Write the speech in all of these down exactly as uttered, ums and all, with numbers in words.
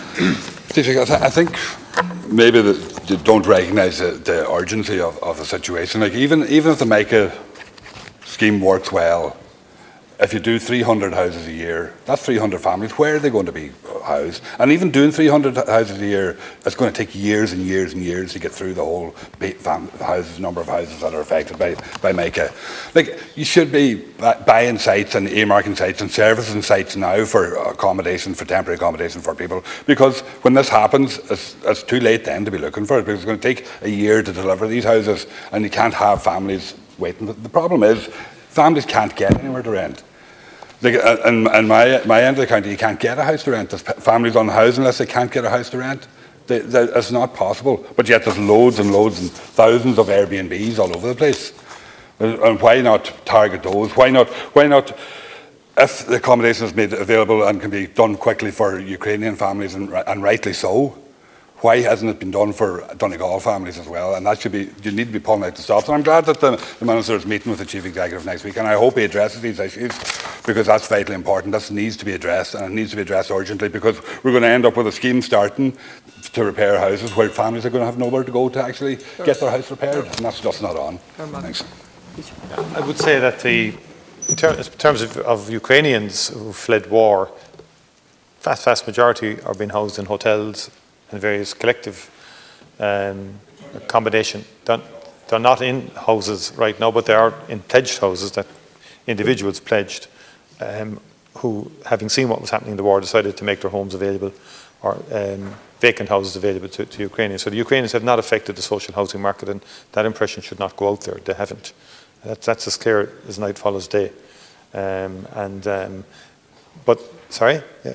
Steve, I, th- I think maybe that they don't recognise the, the urgency of, of the situation. Like even even if the Micah scheme works well, if you do three hundred houses a year, that's three hundred families. Where are they going to be housed? And even doing three hundred houses a year, it's going to take years and years and years to get through the whole houses, number of houses that are affected by, by Micah. Like, you should be buying sites and earmarking sites and servicing sites now for accommodation, for temporary accommodation for people, because when this happens, it's, it's too late then to be looking for it, because it's going to take a year to deliver these houses, and you can't have families waiting. The problem is, families can't get anywhere to rent. Like, in, in my, my end of the county, you can't get a house to rent. There's families on the house unless they can't get a house to rent. They, they, it's not possible. But yet there's loads and loads and thousands of Airbnbs all over the place. And why not target those? Why not? Why not? If the accommodation is made available and can be done quickly for Ukrainian families, and, and rightly so, why hasn't it been done for Donegal families as well? And that should be, you need to be pulling out the stops. And I'm glad that the, the Minister is meeting with the Chief Executive next week, and I hope he addresses these issues, because that's vitally important. This needs to be addressed, and it needs to be addressed urgently, because we're going to end up with a scheme starting to repair houses where families are going to have nowhere to go to actually sure. get their house repaired, and that's just not on. Thanks. I would say that the, in, ter- in terms of, of Ukrainians who fled war, vast, vast majority are being housed in hotels and various collective um, accommodation. They're, they're not in houses right now, but they are in pledged houses that individuals pledged um, who, having seen what was happening in the war, decided to make their homes available, or um, vacant houses available to, to Ukrainians. So the Ukrainians have not affected the social housing market, and that impression should not go out there. They haven't. That's, that's as clear as night follows day. Um, and um, but sorry. Yeah.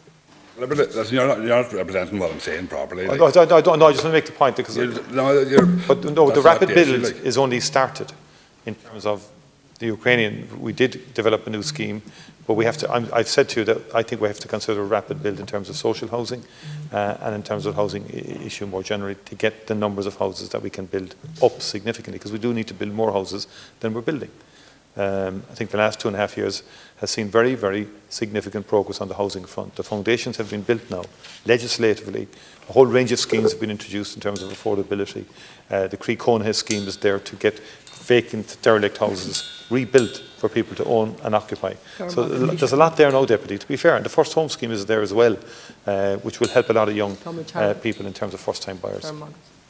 You're not, you're not representing what I'm saying properly. Like. I, I, I, don't, no, I just want to make the point, because you're, no, you're, but no, the rapid the build issue, like. is only started in terms of the Ukrainian. We did develop a new scheme, but we have to. I'm, I've said to you that I think we have to consider a rapid build in terms of social housing uh, and in terms of housing I- issue more generally, to get the numbers of houses that we can build up significantly, because we do need to build more houses than we're building. Um, I think the last two and a half years has seen very, very significant progress on the housing front. The foundations have been built now, legislatively. A whole range of schemes have been introduced in terms of affordability. Uh, the Croí Cónaithe scheme is there to get vacant, derelict houses rebuilt for people to own and occupy. So there's a lot there now, Deputy, to be fair. And the First Home scheme is there as well, uh, which will help a lot of young uh, people in terms of first-time buyers.